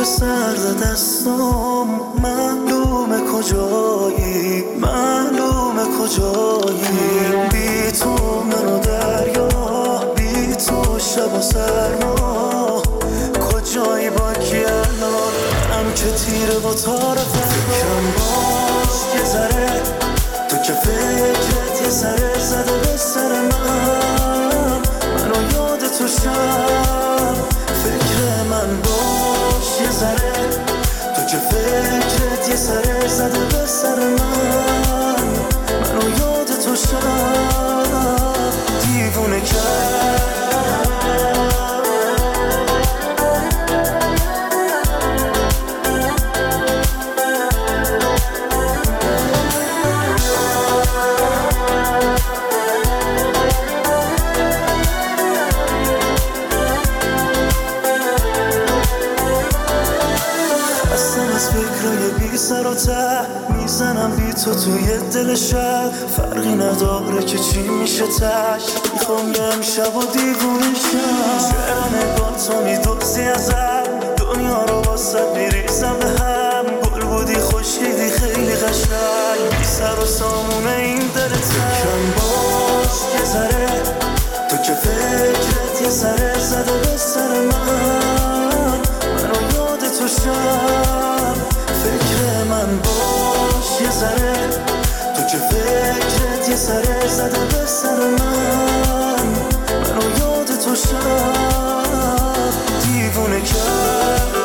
سرد دستم معلومه کجایی، معلومه کجایی. بی تو منو دریا، بی تو شب و سرما، کجایی با کی الان؟ منم که تیره و تار فکرم باش یه ذره، تو که فکرت یه ذره زده به سر من، منو یاد تو شب فکر من باش یه ذره، تو که فکرت یه ذره زده به سر من، منو یاد تو شب دیوونه کرد. سر و ته میزنم بی تو توی دل شب، فرقی نداره که چی میشه تش، میخوام یه امشب و دیوونه شم. چرا نگاه تو میدوزی ازم، دنیا رو واسه میریزم به هم، گل بودی خوشیدی خیلی قشنگ، بی سر و سامونه این دلت. فکرم باش یه ذره، تو که فکرت یه ذره زده به سر من، منو یاد تو شب فکر من باش یه ذره، تو که فکرت یه ذره زده به سر من، منو یاد تو شب دیوونه کرد.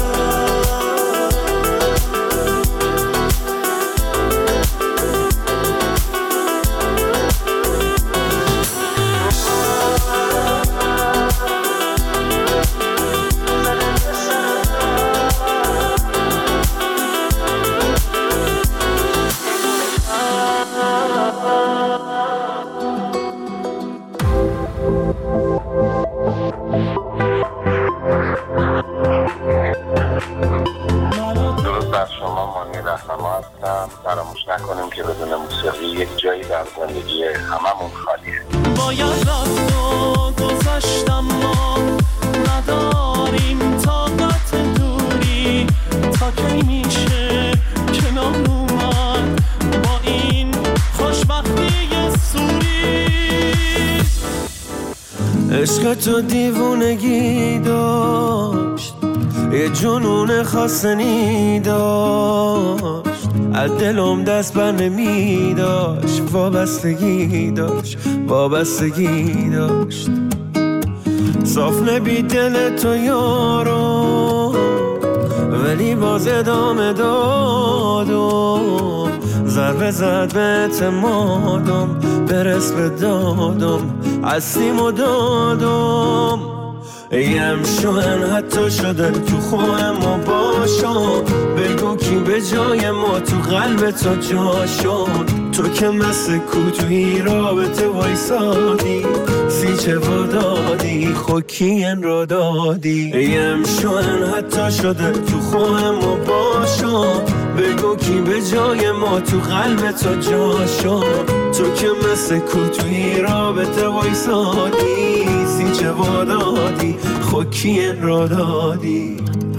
فراموش نکنیم که بدون موسیقی یک جایی در زندگی هممون خالیه. باید رفت و گذشتم، ما نداریم طاقت دوری، تا کی میشه کنار اومد با این خوشبختی سوری. عشق تو دیوونگی داشت، یه جنون خاصنی داشت، از دلم دست بر نمی داشت، وابستگی داشت، وابستگی داشت. صاف نبی دل تو یارو، ولی باز ادامه دادم، ضربه زد به اعتمادم، برس به دادم، هستیم و دادم. ایم شوهن حتی شده تو خواه ما باشم، بگو کی به جای ما تو قلب تو جا شد، تو که مثل کوتوی رابطه وایسادی، سیچه و دادی خود کین را دادی. ایم شوهن حتی شده تو خواه ما باشم، بگو کی به جای ما تو قلب تو جا شد، تو که مثل کوتوی رابطه وایسادی، سیچه و دادی خود کین را دادی.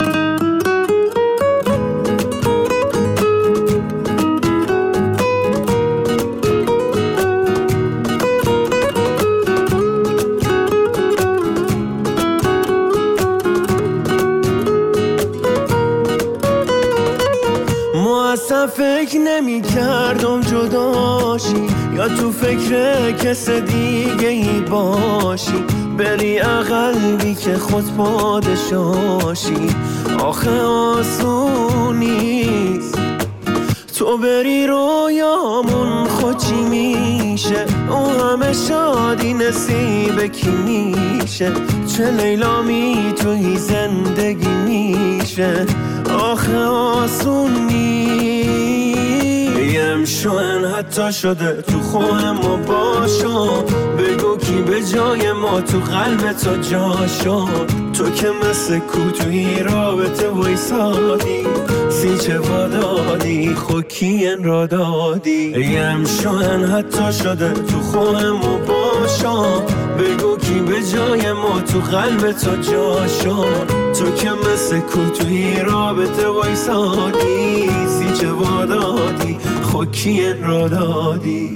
فکر نمی کردم جداشی، یا تو فکر کس دیگه ای باشی، بری اقلبی که خود پادشاشی. آخه آسون نیست تو بری رویامون خود چی میشه، او همه شادی نصیب کی میشه، چه لیلا میتونی زندگی میشه. آخه آسون نیم شوهن حتی شده تو خواه ما باشم، بگو کی به جای ما تو قلب تو جا شد، تو که مثل کوتوی رابطه وایسادی، چه وادادی خوکین را دادی ایم شوهن حتی شده تو خوهم و باشم بگو کی به جای ما تو قلب تو جاشم تو که مثل کوتوی رابطه وایسادی سی چه وادادی خوکین را دادی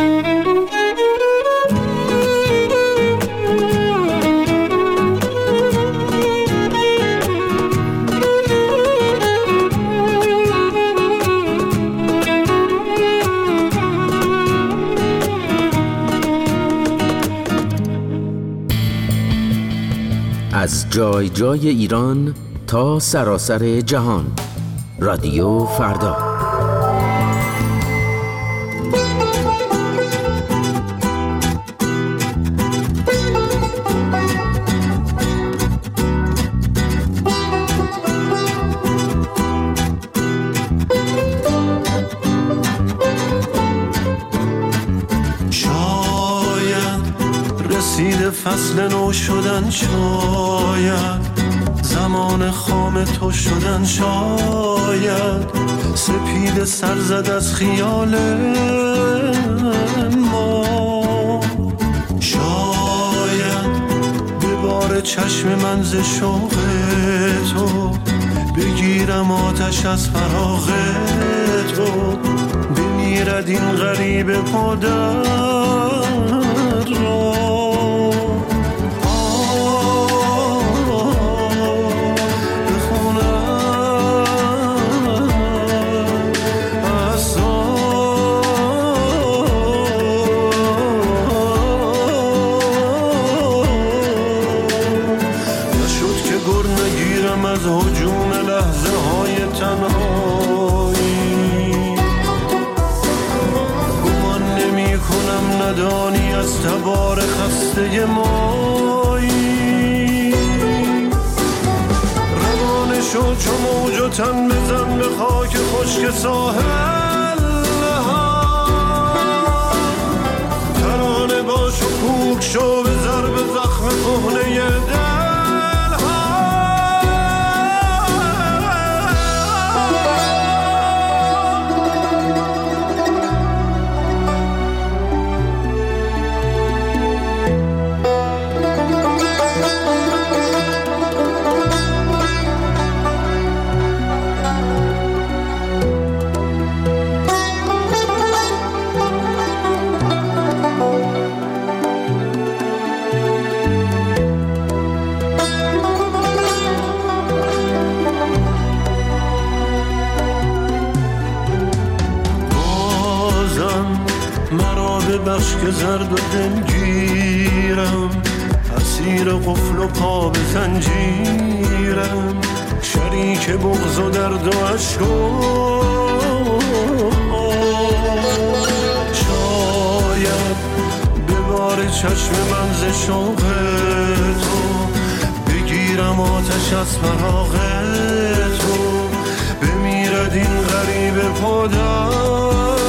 از جای جای ایران تا سراسر جهان رادیو فردا. فصل نو شدن شاید زمان خام تو شدن شاید سپید سر زد از خیال ما شاید به بار چشم من ز شوق تو بگیرم آتش از فراق تو بمیرد این غریب پادر را ندانی از تبار خسته مایی روانه شو چو موج و تن بزن به خاک خشک ساحل ترانه باش و کوک شو به ضرب زخم کهنه دل که زرد و دلگیرم اسیر قفل و پا به زنجیرم شریک بغض و درد و عشق شاید به بار چشم من ز شوق تو بگیرم آتش از فراق تو بمیرد این غریب پادر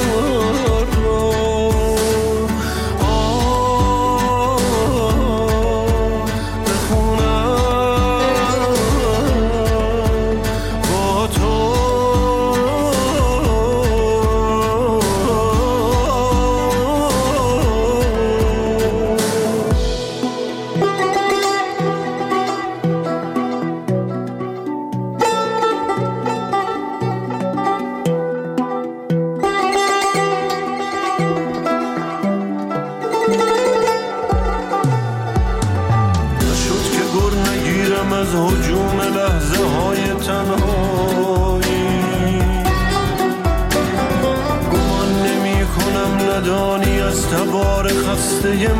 تبار خسته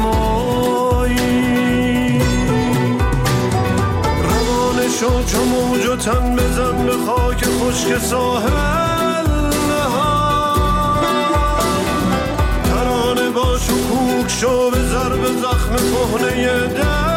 مایی روانه شو چو موج و تن بزن به خاک خشک ساحل ترانه باش و کوک شو به ضرب زخم کهنه دل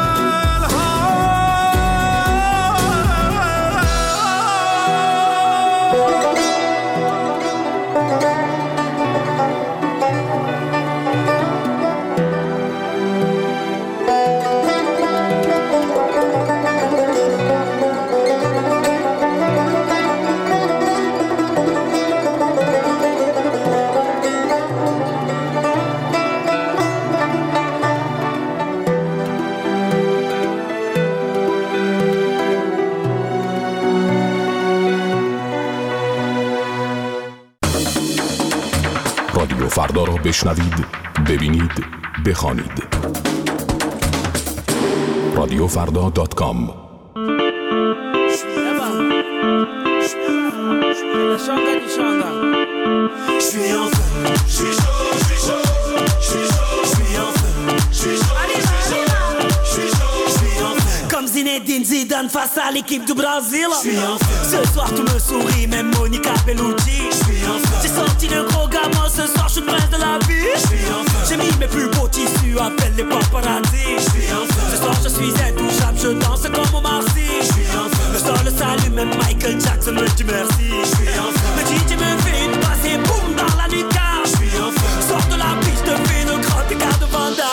رادیو فردا را بشنوید، ببینید، بخوانید. radiofrda.com. Comme Zinedine Zidane face à l'équipe du Brésil. Ce soir tu me souris, même Monica Bellucci. J'ai sorti le gros gamin, ce soir je suis le prince de la vie. J'ai mis mes plus beaux tissus, appelle les paparazzi. Ce soir je suis intouchable, je danse comme au Marcy. Le sol le salue, même Michael Jackson me dit merci. Le DJ me fait une passe et boum dans la lucarne. Sors de la piste, fais le grand écart de Vanda.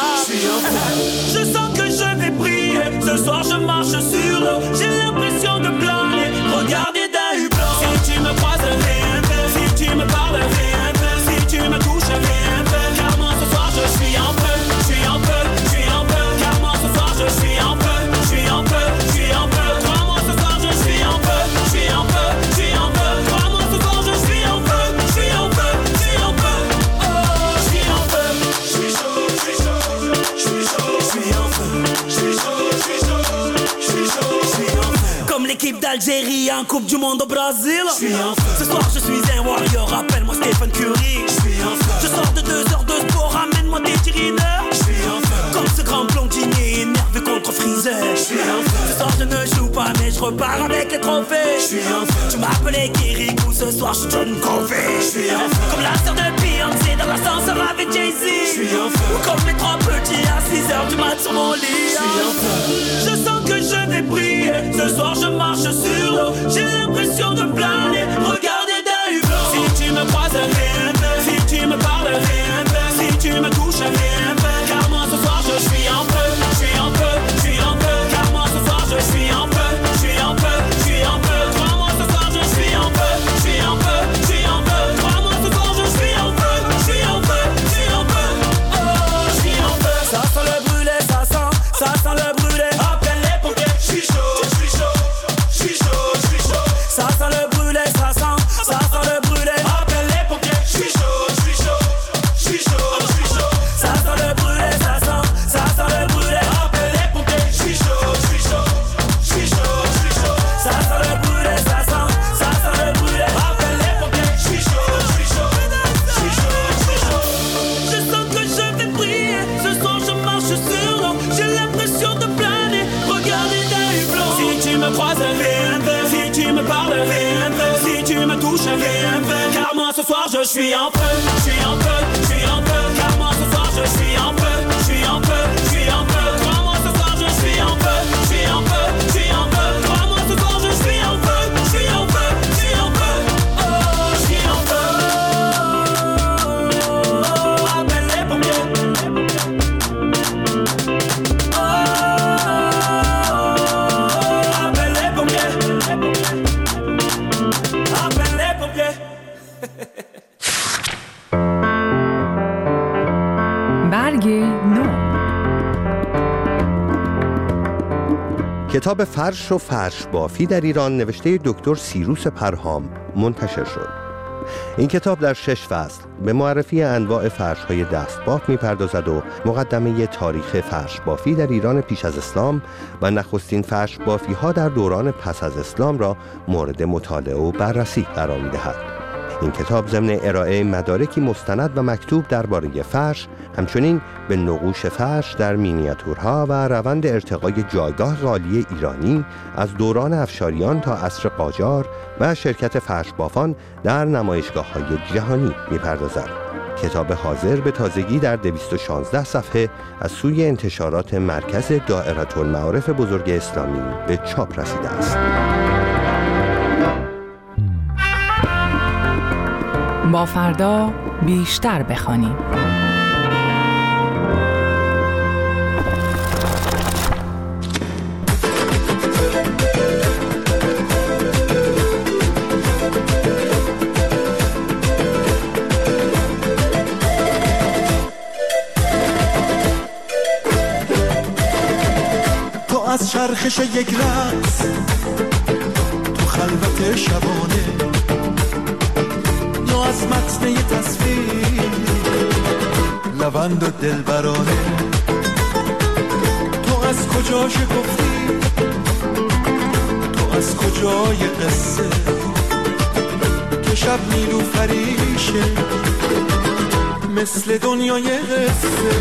Je sens que je vais briller. Ce soir je marche sur l'eau. J'ai l'impression de planer. Regardez d'un hublot. Si tu me croises, rien fait. Si tu me parles, rien fait. Si tu me touches, rien fait. Car moi ce soir je suis en feu. Je suis en feu, je suis en feu. Car moi ce soir je suis en feu. Je suis en feu, je suis en feu. Crois-moi ce soir je suis en feu. Je suis en feu, je suis en feu. Crois-moi ce soir je suis en feu. Je suis en feu, je suis en feu. Oh, je suis en feu. Je suis chaud, je suis chaud. Je suis chaud, je suis en feu. Je suis chaud, je suis chaud. Je suis chaud, je suis en feu. Comme l'équipe d'Algérie en Coupe du Monde au Brésil. Je suis en feu. Ce soir je suis un warrior, appelle-moi Stephen Curry. Je suis en feu. Je sors de 2 heures de sport, ramène-moi des tirineurs. Je suis en feu. Comme ce grand blondinier énervé contre Freezer. Je suis en feu. Ce soir je ne joue pas mais je repars avec les trophées. Je suis en feu. Tu m'appelais Kirikou, ce soir je suis John Covey. Je suis en feu. Comme la sœur de Beyoncé dans l'ascenseur avec Jay-Z. Je suis en feu. Ou comme les 3 petits à 6 heures du mat sur mon lit. Je suis en feu. Je sens que je vais briller. Ce soir je marche sur l'eau. J'ai l'impression de planer. Regardez d'un hublot. Si tu me croises, rien fait. Si tu me parles, rien fait. Si tu me touches, rien fait. Car moi ce soir je suis en feu. Je suis en feu, je suis en feu. Car moi ce soir je suis en feu. Je suis en feu, je suis en feu. Crois-moi ce soir je suis en feu. Je suis en feu, je suis en feu. Crois-moi ce soir je suis en feu. Je suis en feu, je suis en feu. Oh, je suis en feu. Ça sent le brûlé, ça sent le brûlé. Appelle les pompiers. Je suis chaud, je suis chaud. Je suis chaud, je suis chaud. Ça sent le brûlé, ça sent le brûlé. Appelle les pompiers. Je suis chaud, je suis chaud. Je suis chaud, je suis chaud. Ça sent le brûlé, ça sent le brûlé. Appelle les pompiers. Je suis chaud, je suis chaud. Je suis chaud, je suis chaud. Ça sent le brûlé, ça sent le brûlé. Appelle les pompiers. Je suis chaud, je suis chaud. Je suis chaud, je suis chaud. Je sens que je vais briller. Ce soir je marche sur l'eau. J'ai l'impression de planer. Regardez d'un hublot. Si tu me croises, rien fait. Si tu me parles, rien fait. Si tu me touches, rien fait. Car moi ce soir je suis en feu. Je suis en feu, je suis en feu. Car moi ce soir je suis en feu. Je suis en feu, je suis en feu. Crois-moi ce soir je suis en feu. Je suis en feu, je suis en feu. Crois-moi ce soir je suis en feu. Je suis en feu, je suis en feu. Oh, je suis en feu. Appelle les pompiers. Oh, appelle les pompiers. Appelle les pompiers. برگ نو. کتاب فرش و فرش بافی در ایران نوشته دکتر سیروس پرهام منتشر شد. این کتاب در 6 فصل به معرفی انواع فرش‌های دستباف می‌پردازد و مقدمه تاریخ فرش بافی در ایران پیش از اسلام و نخستین فرش بافی‌ها در دوران پس از اسلام را مورد مطالعه و بررسی قرار می‌دهد. این کتاب ضمن ارائه مدارکی مستند و مکتوب درباره فرش، همچنین به نقوش فرش در مینیاتورها و روند ارتقای جایگاه قالی ایرانی از دوران افشاریان تا عصر قاجار و شرکت فرش بافان در نمایشگاه‌های جهانی می‌پردازد. کتاب حاضر به تازگی در 216 صفحه از سوی انتشارات مرکز دائره المعارف بزرگ اسلامی به چاپ رسیده است. با فردا بیشتر بخوانیم. تو از چرخش یک رقص تو خلوت شبانه، یا از متن یه تصویر لوند و دلبرانه. تو از کجا شکفتی، تو از کجای قصه که شب نیلوفریشه مثل دنیای قصه.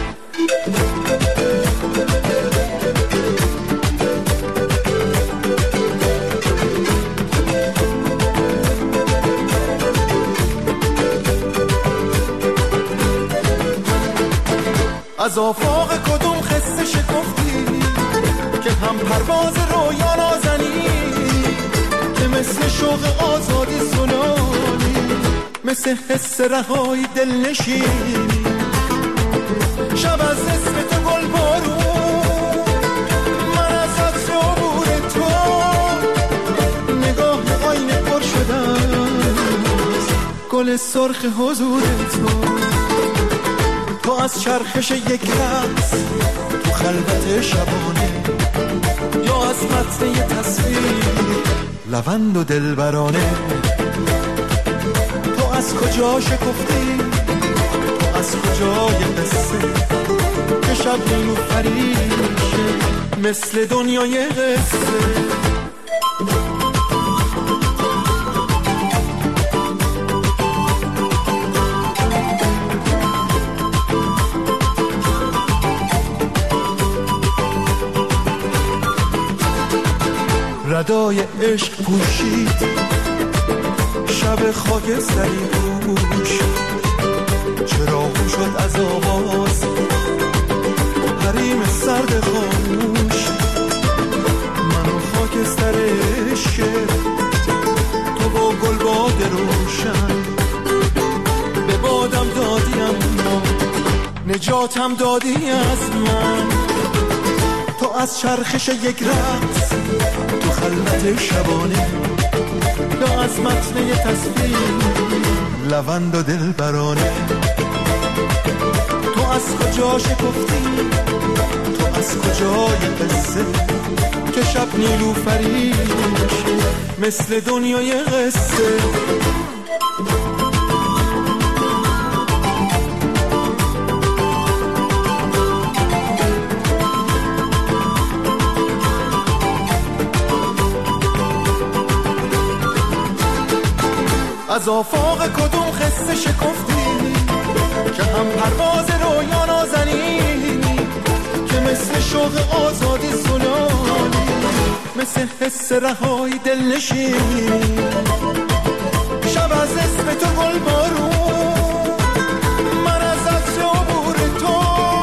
از آفاق کدوم قصه شکفتی که هم پرواز رویا نازنی، که مثل شوق آزادی سنانی، مثل حس رهایی دل نشینی. شب از اسم تو گل بارون، من از عطر عبور تو، نگاه آینه پر شدن گل سرخ حضور تو. تو از چرخش یک رقص تو خلوت شبانه، یا از متن یه تصویر لوند و دلبرانه. تو از کجا شکفتی، تو از کجای قصه که شب نیلوفریشه مثل دنیای قصه. ردای عشق پوشید شب خاکستری پوش، چراغ شد از آواز حریم سرد خاموش. من و خاکستر عشق، تو با گلباد روشن، به بادم دادی اما نجاتم دادی از من. تو از چرخش یک رقص تو خلوت شبانه، یا از متن یه تصویر لوند و دلبرانه. تو از کجا شکفتی، تو از کجای قصه که شب نیلوفریشه مثل دنیای قصه. از آفاق کدوم قصه شکفتی که هم پرواز رویا نازنی، که مثل شوق آزادی سنانی، مثل حس رهایی دل نشینی. شب از اسم تو گل بارون، من از عطر عبور تو،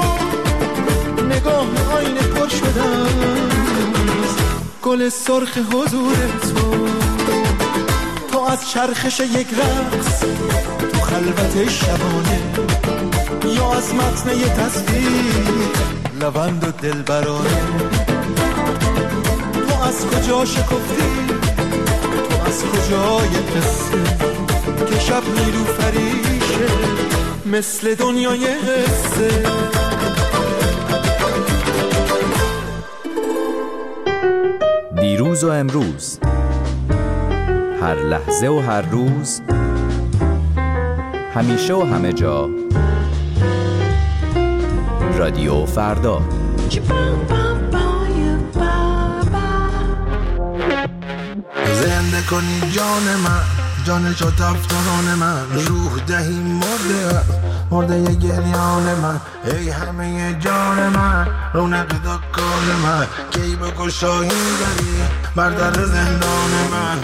نگاه آینه پر شدن گل سرخ حضور تو. تو از چرخش یک رقص تو خلوت شبانه، یا از متن یه تصویر لوند و دلبرانه. تو از کجا شکفتی، تو از کجای قصه که شب نیلوفریشه مثل دنیای قصه. دیروز و امروز، هر لحظه و هر روز، همیشه و همه جا، رادیو فردا. زنده کنی جان من، جان شد افتان من، روح دهی مرده ی گریان من. ای همه جان من، رونق دکان من، کی بکن شاهی داری بر در زندان من.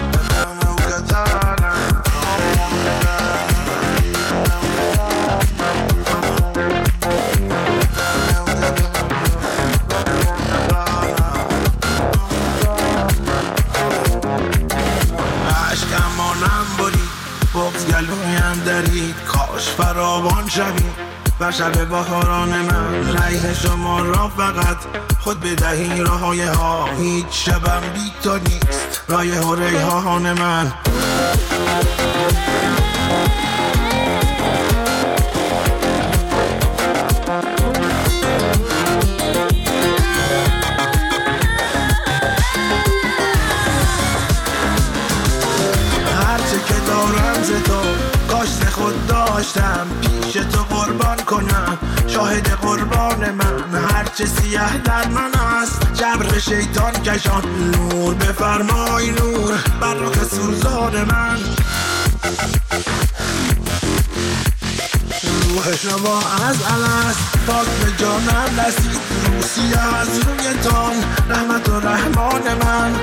گلویم درید، کاش فراوان شوید و شب بهاران من. ریح شما را فقط خود بدهی راهای ها، هیچ شبم بی تو نیست رایح و ریحان من. هرچه که دارم ز تو، کاش خود داشتم پیش تو قربان کنم، شاهد قربان من، هرچه سیاه در من است جبر شیطان کشان. نور بفرمای نور بر رخ سوزان من، روح شما از الست پاک به جانم رسید، روسی از رویتان رحمت و رحمان من.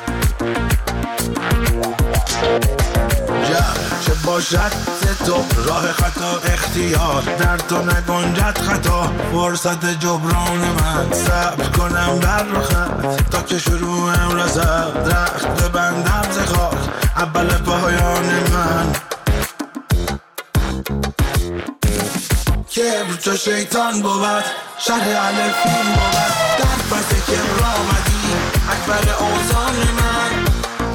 چه باشد ز تو راه خطا اختیار، در تو نگنجد خطا فرصت جبران من. صبر کنم بر رخت تا که شروعم رسد، رخت ببندم ز خاک اول پایان من. کبر چو شیطان بود، شرح الفین بود، در پس کبر آمدی اکبر اوزان من.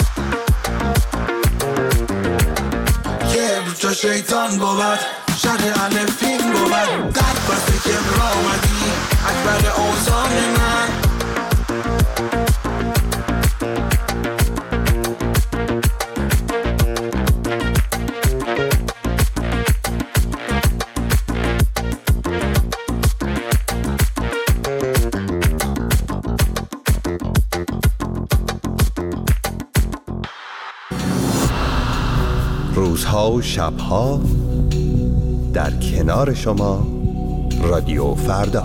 کبر چو شیطان بود، شرح الفین بود، در پس کبر آمدی اکبر اوزان من. روزها و شبها در کنار شما رادیو فردا.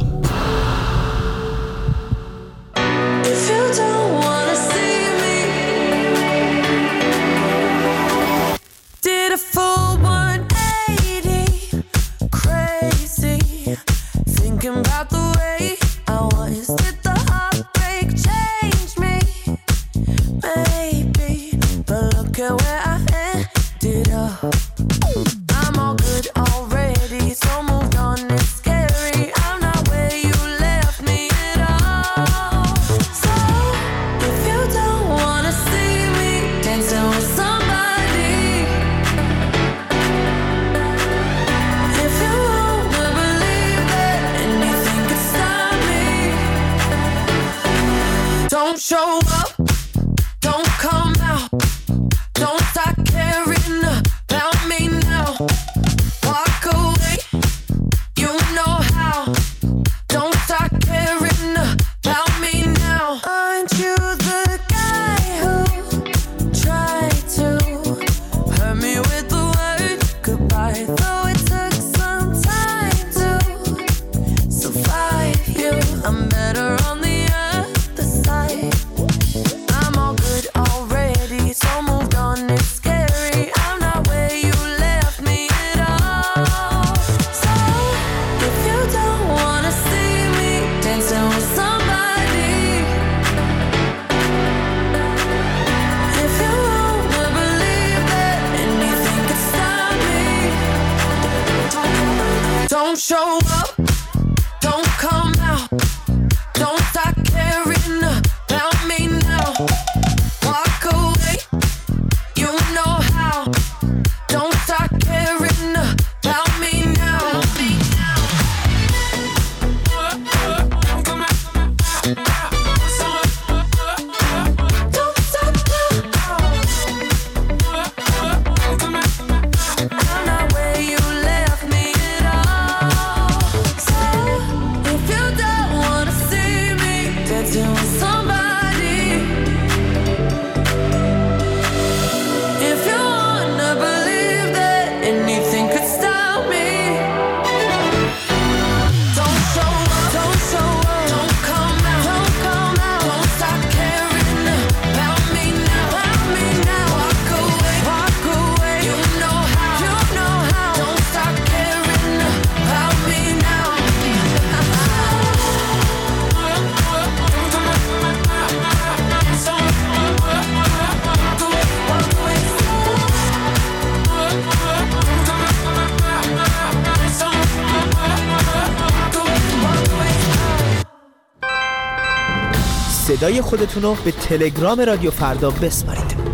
صدای خودتون رو به تلگرام رادیو فردا بسپارید.